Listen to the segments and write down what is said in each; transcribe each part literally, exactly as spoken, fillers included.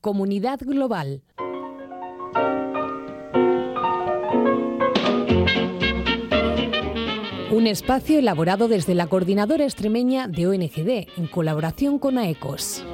Comunidad Global. Un espacio elaborado desde la Coordinadora Extremeña de O N G D, en colaboración con AECOS.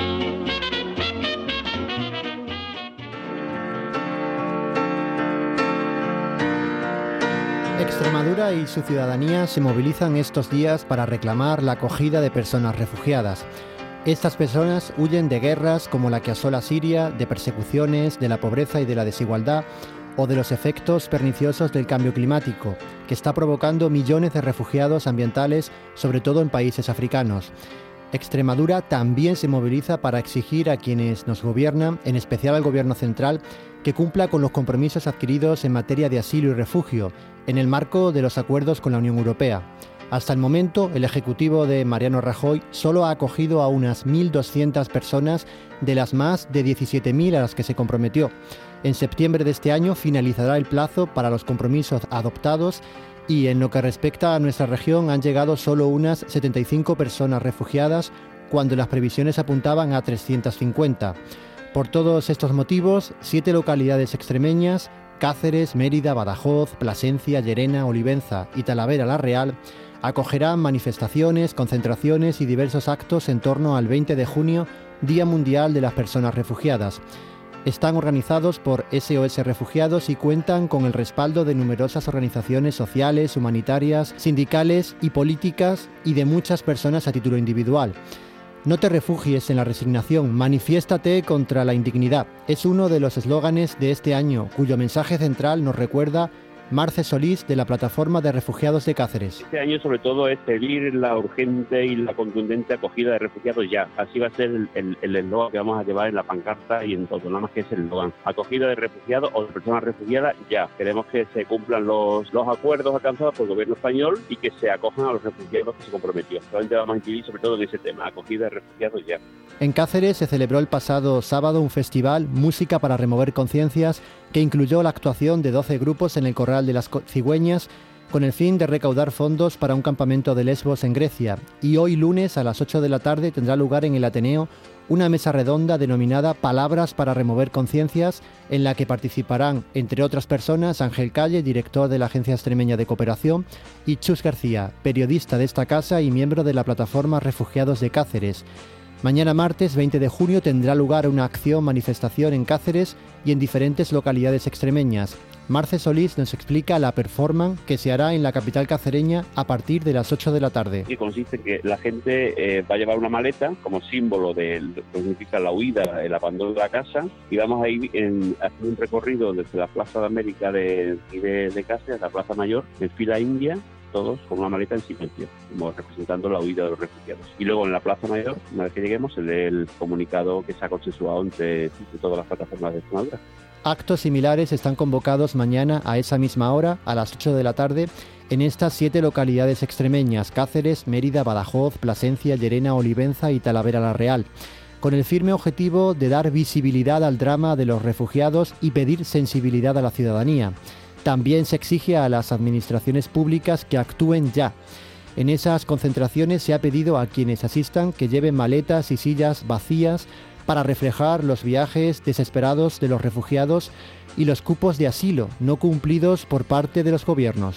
Extremadura y su ciudadanía se movilizan estos días para reclamar la acogida de personas refugiadas. Estas personas huyen de guerras como la que asola Siria, de persecuciones, de la pobreza y de la desigualdad, o de los efectos perniciosos del cambio climático, que está provocando millones de refugiados ambientales, sobre todo en países africanos. Extremadura también se moviliza para exigir a quienes nos gobiernan, en especial al Gobierno central, que cumpla con los compromisos adquiridos en materia de asilo y refugio, en el marco de los acuerdos con la Unión Europea. Hasta el momento, el Ejecutivo de Mariano Rajoy solo ha acogido a unas mil doscientas personas de las más de diecisiete mil a las que se comprometió. En septiembre de este año finalizará el plazo para los compromisos adoptados y en lo que respecta a nuestra región han llegado solo unas setenta y cinco personas refugiadas cuando las previsiones apuntaban a trescientas cincuenta. Por todos estos motivos, siete localidades extremeñas, Cáceres, Mérida, Badajoz, Plasencia, Llerena, Olivenza y Talavera la Real, acogerán manifestaciones, concentraciones y diversos actos en torno al veinte de junio, Día Mundial de las Personas Refugiadas. Están organizados por S O S Refugiados y cuentan con el respaldo de numerosas organizaciones sociales, humanitarias, sindicales y políticas y de muchas personas a título individual. No te refugies en la resignación, manifiéstate contra la indignidad. Es uno de los eslóganes de este año, cuyo mensaje central nos recuerda Marce Solís, de la Plataforma de Refugiados de Cáceres. Este año sobre todo es pedir la urgente y la contundente acogida de refugiados ya. Así va a ser el eslogan que vamos a llevar en la pancarta y en todo, nada más que es el eslogan. Acogida de refugiados o de personas refugiadas ya. Queremos que se cumplan los, los acuerdos alcanzados por el gobierno español y que se acojan a los refugiados que se comprometió. Solamente vamos a incidir sobre todo en ese tema, acogida de refugiados ya. En Cáceres se celebró el pasado sábado un festival Música para Remover Conciencias que incluyó la actuación de doce grupos en el Corral de las Cigüeñas con el fin de recaudar fondos para un campamento de Lesbos en Grecia. Y hoy lunes a las ocho de la tarde tendrá lugar en el Ateneo una mesa redonda denominada Palabras para Remover Conciencias, en la que participarán, entre otras personas, Ángel Calle, director de la Agencia Extremeña de Cooperación, y Chus García, periodista de esta casa y miembro de la Plataforma Refugiados de Cáceres. Mañana martes veinte de junio tendrá lugar una acción-manifestación en Cáceres y en diferentes localidades extremeñas. Marce Solís nos explica la performance que se hará en la capital cacereña a partir de las ocho de la tarde. Que consiste en que la gente eh, va a llevar una maleta como símbolo de lo que significa la huida, el abandono de la casa, y vamos a ir en, haciendo un recorrido desde la Plaza de América de, de, de Cáceres a la Plaza Mayor, en fila india, todos con una maleta en silencio, como representando la huida de los refugiados. Y luego en la Plaza Mayor, una vez que lleguemos, el, el comunicado que se ha consensuado entre, entre todas las plataformas de Extremadura. Actos similares están convocados mañana a esa misma hora, a las ocho de la tarde, en estas siete localidades extremeñas: Cáceres, Mérida, Badajoz, Plasencia, Llerena, Olivenza y Talavera la Real, con el firme objetivo de dar visibilidad al drama de los refugiados y pedir sensibilidad a la ciudadanía. También se exige a las administraciones públicas que actúen ya. En esas concentraciones se ha pedido a quienes asistan que lleven maletas y sillas vacías para reflejar los viajes desesperados de los refugiados y los cupos de asilo no cumplidos por parte de los gobiernos.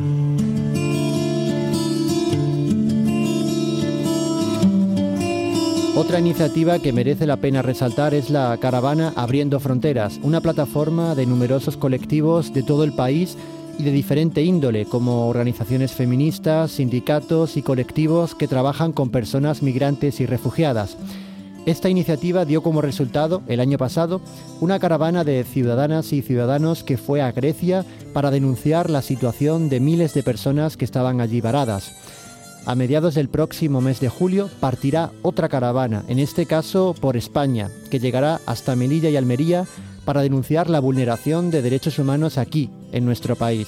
Otra iniciativa que merece la pena resaltar es la caravana Abriendo Fronteras, una plataforma de numerosos colectivos de todo el país y de diferente índole, como organizaciones feministas, sindicatos y colectivos que trabajan con personas migrantes y refugiadas. Esta iniciativa dio como resultado, el año pasado, una caravana de ciudadanas y ciudadanos que fue a Grecia para denunciar la situación de miles de personas que estaban allí varadas. A mediados del próximo mes de julio partirá otra caravana, en este caso por España, que llegará hasta Melilla y Almería para denunciar la vulneración de derechos humanos aquí, en nuestro país.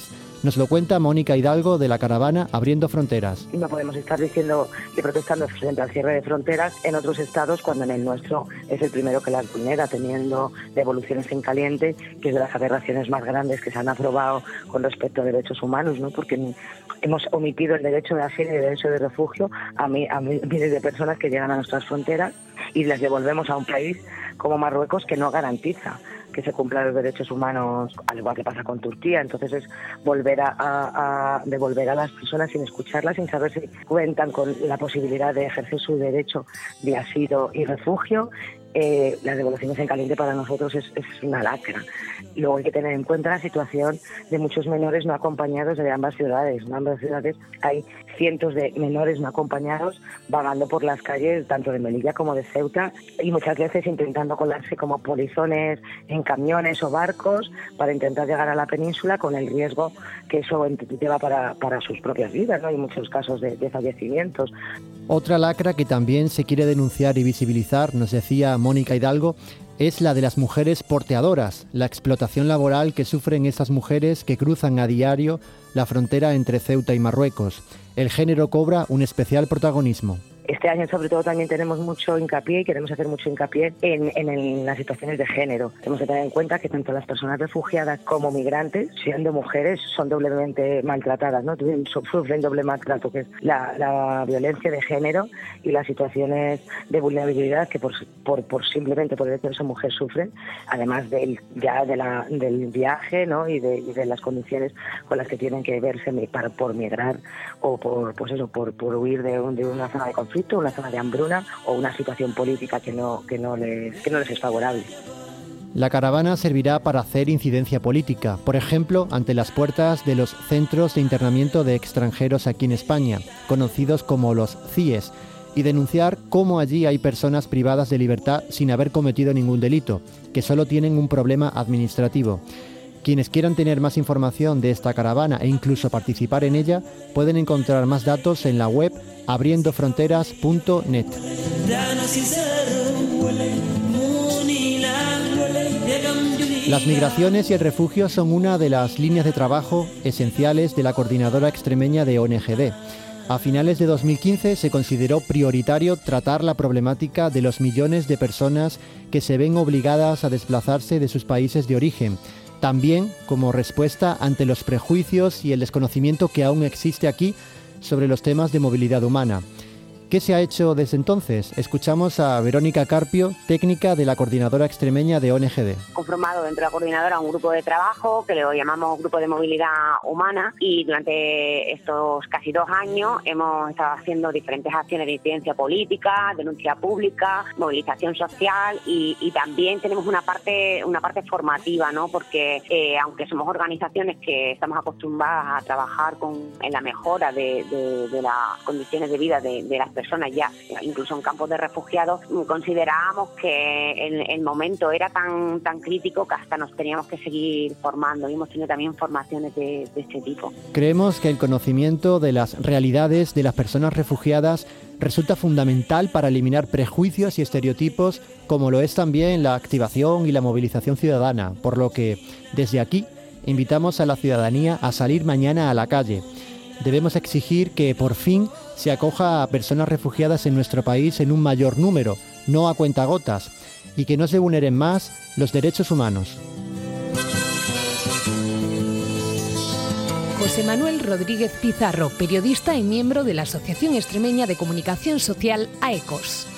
Nos lo cuenta Mónica Hidalgo de la caravana Abriendo Fronteras. No podemos estar diciendo y protestando frente al cierre de fronteras en otros estados cuando en el nuestro es el primero que las vulnera, teniendo devoluciones en caliente, que es de las aberraciones más grandes que se han aprobado con respecto a derechos humanos, ¿no? Porque hemos omitido el derecho de asilo y el derecho de refugio a, mi, a miles de personas que llegan a nuestras fronteras y las devolvemos a un país como Marruecos que no garantiza que se cumplan los derechos humanos, al igual que pasa con Turquía. Entonces es volver a, a, a devolver a las personas sin escucharlas, sin saber si cuentan con la posibilidad de ejercer su derecho de asilo y refugio. Eh, las devoluciones en caliente para nosotros es, es una lacra. Luego hay que tener en cuenta la situación de muchos menores no acompañados de ambas ciudades. En ambas ciudades hay cientos de menores no acompañados vagando por las calles, tanto de Melilla como de Ceuta, y muchas veces intentando colarse como polizones en camiones o barcos para intentar llegar a la península, con el riesgo que eso lleva para, para sus propias vidas, ¿no? Hay muchos casos de, de fallecimientos. Otra lacra que también se quiere denunciar y visibilizar, nos decía Mónica Hidalgo, es la de las mujeres porteadoras, la explotación laboral que sufren esas mujeres que cruzan a diario la frontera entre Ceuta y Marruecos. El género cobra un especial protagonismo. Este año, sobre todo, también tenemos mucho hincapié y queremos hacer mucho hincapié en, en, en las situaciones de género. Tenemos que tener en cuenta que tanto las personas refugiadas como migrantes, siendo mujeres, son doblemente maltratadas, ¿no? Sufren doble maltrato, que es la, la violencia de género y las situaciones de vulnerabilidad que por, por, por simplemente por el hecho de ser mujer sufren, además del, ya de la, del viaje, ¿no? y, de, y de las condiciones con las que tienen que verse para, por migrar o por, pues eso, por, por huir de, un, de una zona de conflicto, una zona de hambruna o una situación política que no, que no les, que no les es favorable. La caravana servirá para hacer incidencia política, por ejemplo, ante las puertas de los centros de internamiento de extranjeros aquí en España, conocidos como los C I E S, y denunciar cómo allí hay personas privadas de libertad sin haber cometido ningún delito, que solo tienen un problema administrativo. Quienes quieran tener más información de esta caravana e incluso participar en ella, pueden encontrar más datos en la web abriendo fronteras punto net. Las migraciones y el refugio son una de las líneas de trabajo esenciales de la Coordinadora Extremeña de O N G D. A finales de dos mil quince se consideró prioritario tratar la problemática de los millones de personas que se ven obligadas a desplazarse de sus países de origen, también como respuesta ante los prejuicios y el desconocimiento que aún existe aquí sobre los temas de movilidad humana. ¿Qué se ha hecho desde entonces? Escuchamos a Verónica Carpio, técnica de la Coordinadora Extremeña de O N G D. Conformado dentro de la Coordinadora un grupo de trabajo que lo llamamos Grupo de Movilidad Humana, y durante estos casi dos años hemos estado haciendo diferentes acciones de incidencia política, denuncia pública, movilización social y, y también tenemos una parte una parte formativa, ¿no? Porque eh, aunque somos organizaciones que estamos acostumbradas a trabajar con, en la mejora de, de, de las condiciones de vida de, de las personas ya, incluso en campos de refugiados, considerábamos que el, el momento era tan tan crítico que hasta nos teníamos que seguir formando y hemos tenido también formaciones de, de este tipo. Creemos que el conocimiento de las realidades de las personas refugiadas resulta fundamental para eliminar prejuicios y estereotipos, como lo es también la activación y la movilización ciudadana, por lo que desde aquí invitamos a la ciudadanía a salir mañana a la calle. Debemos exigir que por fin se acoja a personas refugiadas en nuestro país en un mayor número, no a cuentagotas, y que no se vulneren más los derechos humanos. José Manuel Rodríguez Pizarro, periodista y miembro de la Asociación Extremeña de Comunicación Social, A E C O S.